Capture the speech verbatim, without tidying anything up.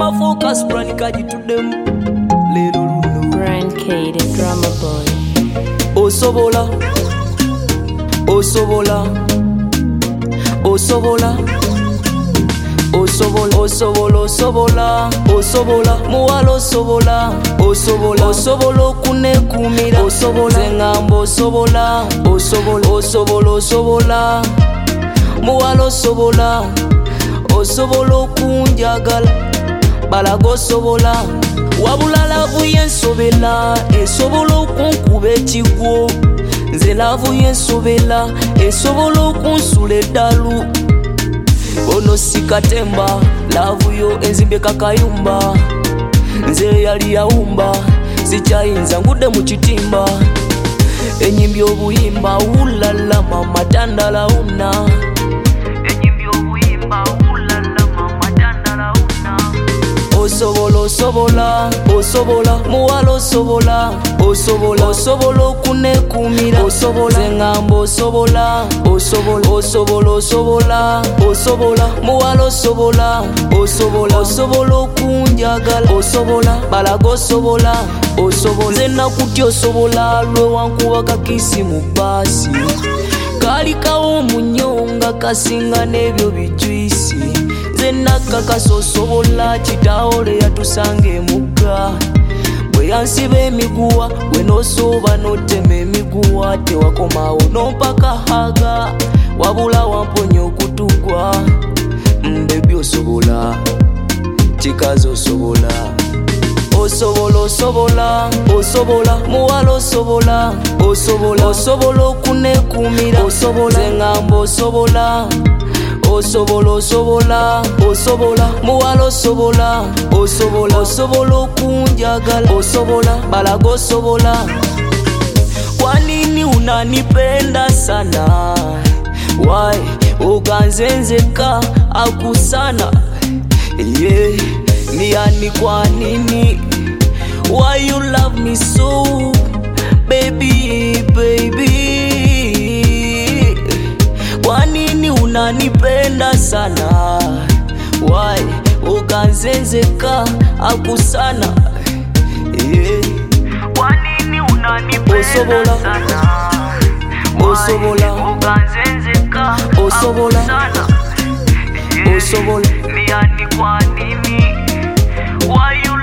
Power focus brand kaji to them. Lelo luno. Brand K, the drummer boy. Osobola. Osobola. Osobola. Osobola, osobola, osobola, osobola, muwala osobola, osobola, osobola okunekumira, osobola, zengambo osobola, osobola, osobola, osobola, muwala osobola, osobola okunjagala, balaga osobola, wabula lavu yensobela, esobola okunkuba ekigwo, nze lavu yensobela, esobola okunsula eddalu. Ono sikatemba, lavu yo enzimbe kakayumba, nze yali yaumba, sikyayinza ngudde mu kitimba, enyimbi obuyimba, ulala mama tandala una, enyimbi obuyimba, ulala mama tandala una. Osobola, osobola, osobola, muwala osobola, osobola, osobola okunekumira, osobola, zengambo osobola, osobola, osobola, osobola, osobola, muwala osobola, osobola, osobola okunjagala, osobola, balaga osobola, osobola, nze nakutya osobola, lwe wankuba kakisi mu baasi, kalikawo omunyonga kasinga n'ebyo bijwisi, nze nakakasa osobola, kitawole yatusanga emugga, bwe yansiba emiguwa, bwe nosooba notema emiguwa, tewakomawo nompaka haga, wabula wamponya okutugwa, mbebi osobola, kikazi osobola, osobola, osobola, osobola, muwala osobola, osobola, osobola okunekumira, osobola, zengambo osobola, osobola, osobola, osobola, muwala osobola, osobola, osobola okunjagala, osobola, balaga osobola. Kwa nini unanipenda sana? Why ukanzenzeka akusana? Yeah, ni yani kwa nini? Why you love me so, baby, baby? Kwa nini unanipenda sana? Why ukanzenzeka akusana? Yeah. Kwa nini unanipenda sana? Osobola, ukanzenzeka osobola, akusana? Yeah. Osobola, ni yani kwa nini? Why you